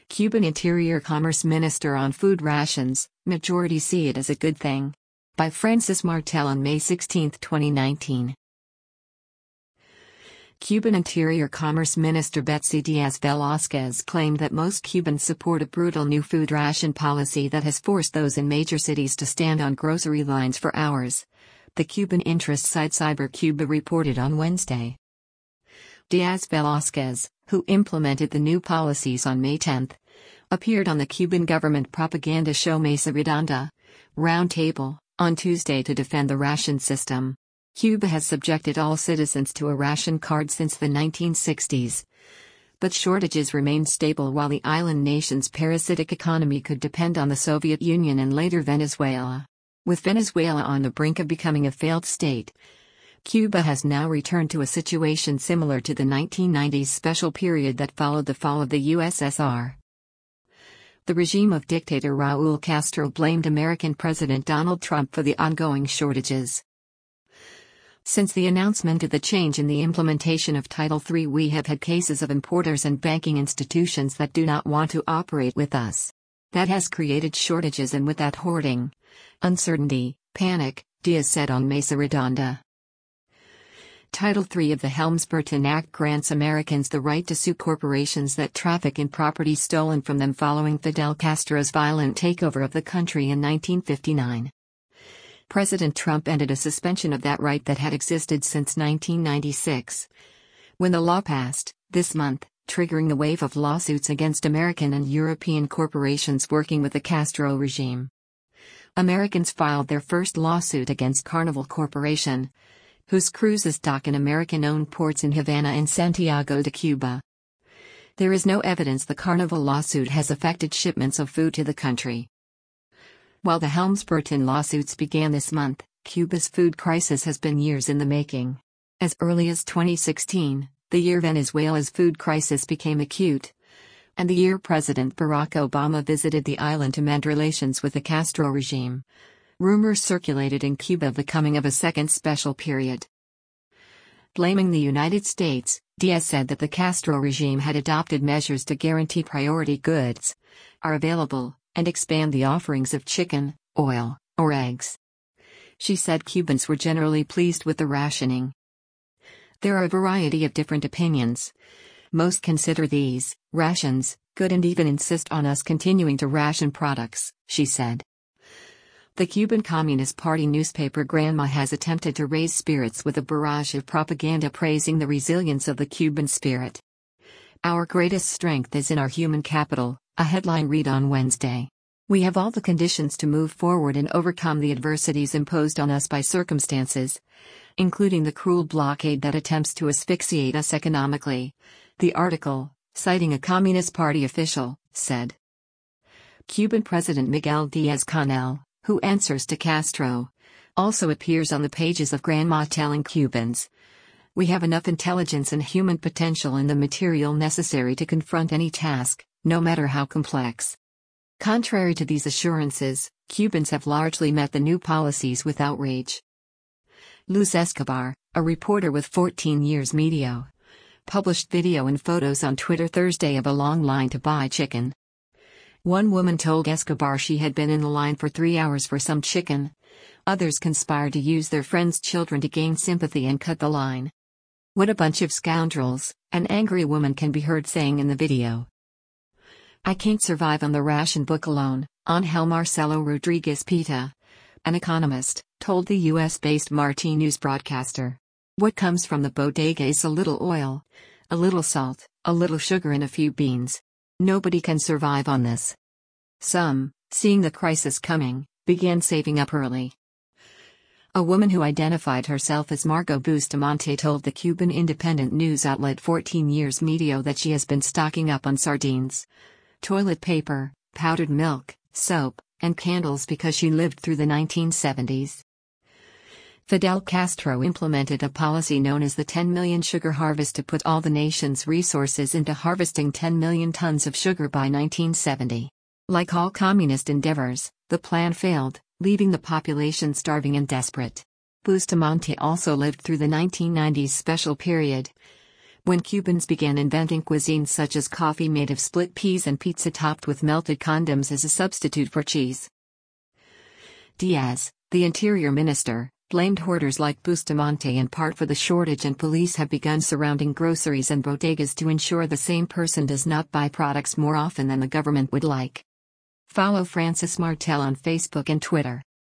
Cuban Interior Commerce Minister on Food Rations, Majority See It as a Good Thing. By Francis Martel on May 16, 2019. Cuban Interior Commerce Minister Betsy Diaz Velázquez claimed that most Cubans support a brutal new food ration policy that has forced those in major cities to stand on grocery lines for hours. The Cuban interest site CyberCuba reported on Wednesday. Diaz Velázquez, who implemented the new policies on May 10, appeared on the Cuban government propaganda show Mesa Redonda Roundtable on Tuesday to defend the ration system. Cuba has subjected all citizens to a ration card since the 1960s. But shortages remain stable while the island nation's parasitic economy could depend on the Soviet Union and later Venezuela. With Venezuela on the brink of becoming a failed state, Cuba has now returned to a situation similar to the 1990s special period that followed the fall of the USSR. The regime of dictator Raúl Castro blamed American President Donald Trump for the ongoing shortages. Since the announcement of the change in the implementation of Title III, we have had cases of importers and banking institutions that do not want to operate with us. That has created shortages, and with that, hoarding, uncertainty, panic, Diaz said on Mesa Redonda. Title III of the Helms-Burton Act grants Americans the right to sue corporations that traffic in property stolen from them following Fidel Castro's violent takeover of the country in 1959. President Trump ended a suspension of that right that had existed since 1996. When the law passed, this month, triggering the wave of lawsuits against American and European corporations working with the Castro regime. Americans filed their first lawsuit against Carnival Corporation, whose cruises dock in American-owned ports in Havana and Santiago de Cuba. There is no evidence the Carnival lawsuit has affected shipments of food to the country. While the Helms-Burton lawsuits began this month, Cuba's food crisis has been years in the making. As early as 2016, the year Venezuela's food crisis became acute, and the year President Barack Obama visited the island to mend relations with the Castro regime, rumors circulated in Cuba of the coming of a second special period. Blaming the United States, Diaz said that the Castro regime had adopted measures to guarantee priority goods are available and expand the offerings of chicken, oil, or eggs. She said Cubans were generally pleased with the rationing. There are a variety of different opinions. Most consider these rations good and even insist on us continuing to ration products, she said. The Cuban Communist Party newspaper Granma has attempted to raise spirits with a barrage of propaganda praising the resilience of the Cuban spirit. Our greatest strength is in our human capital, a headline read on Wednesday. We have all the conditions to move forward and overcome the adversities imposed on us by circumstances, including the cruel blockade that attempts to asphyxiate us economically, the article, citing a Communist Party official, said. Cuban President Miguel Díaz-Canel, who answers to Castro, also appears on the pages of Granma telling Cubans, "We have enough intelligence and human potential and the material necessary to confront any task, no matter how complex." Contrary to these assurances, Cubans have largely met the new policies with outrage. Luz Escobar, a reporter with 14 years media, published video and photos on Twitter Thursday of a long line to buy chicken. One woman told Escobar she had been in the line for 3 hours for some chicken. Others conspired to use their friends' children to gain sympathy and cut the line. "What a bunch of scoundrels," an angry woman can be heard saying in the video. "I can't survive on the ration book alone," Ángel Marcelo Rodríguez Pita, an economist, told the U.S.-based Marti News broadcaster. "What comes from the bodega is a little oil, a little salt, a little sugar and a few beans. Nobody can survive on this." Some, seeing the crisis coming, began saving up early. A woman who identified herself as Margot Bustamante told the Cuban independent news outlet 14 Years Media that she has been stocking up on sardines, toilet paper, powdered milk, soap, and candles because she lived through the 1970s. Fidel Castro implemented a policy known as the 10 million sugar harvest to put all the nation's resources into harvesting 10 million tons of sugar by 1970. Like all communist endeavors, the plan failed, leaving the population starving and desperate. Bustamante also lived through the 1990s special period, when Cubans began inventing cuisines such as coffee made of split peas and pizza topped with melted condoms as a substitute for cheese. Diaz, the interior minister, blamed hoarders like Bustamante in part for the shortage, and police have begun surrounding groceries and bodegas to ensure the same person does not buy products more often than the government would like. Follow Francis Martel on Facebook and Twitter.